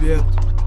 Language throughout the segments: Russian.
свет,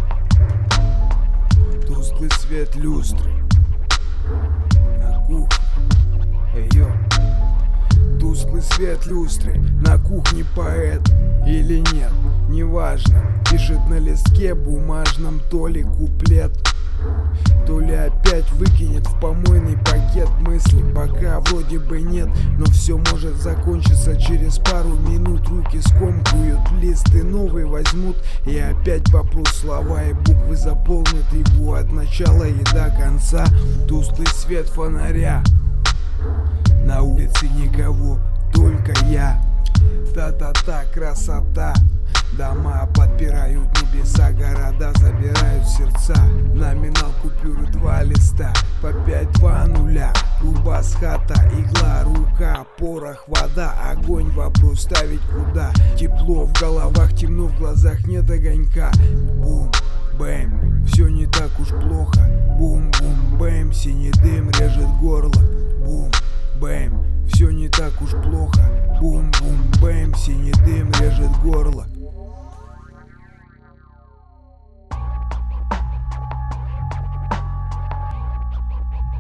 тусклый свет люстры на кухне. Йо. Тусклый свет люстры на кухне, поэт или нет, неважно. Пишет на листке бумажном то ли куплет, то ли опять выкинет в помойный пакет мысли. Пока вроде бы нет, но все может закончиться через пару минут. Руки скомкуют листы, новые возьмут, и опять попру слова и буквы заполнят его от начала и до конца. Тусклый свет фонаря, на улице никого, только я. Та-та-та, красота. Дома подпирают небеса, города забирают сердца. Номинал купюры 2 листа по 5-2-0. Рубас, хата, игла, рука, порох, вода, огонь. Вопрос ставить куда? Тепло в головах, темно в глазах, нет огонька. Бум, бэм, все не так уж плохо. Бум, бум, бэм, синий дым режет горло. Бум, бэм, все не так уж плохо. Бум, бум, бэм, синий дым режет горло.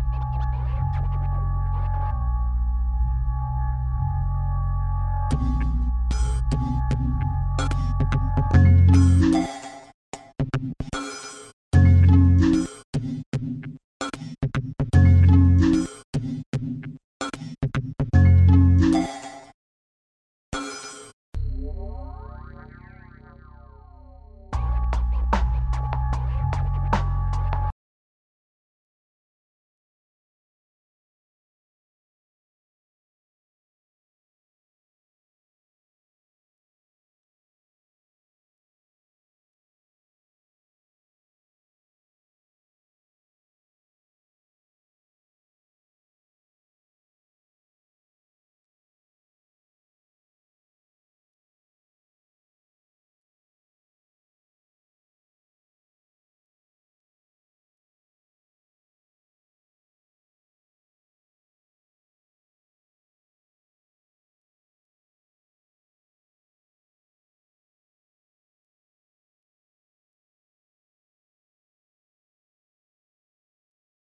Thank you.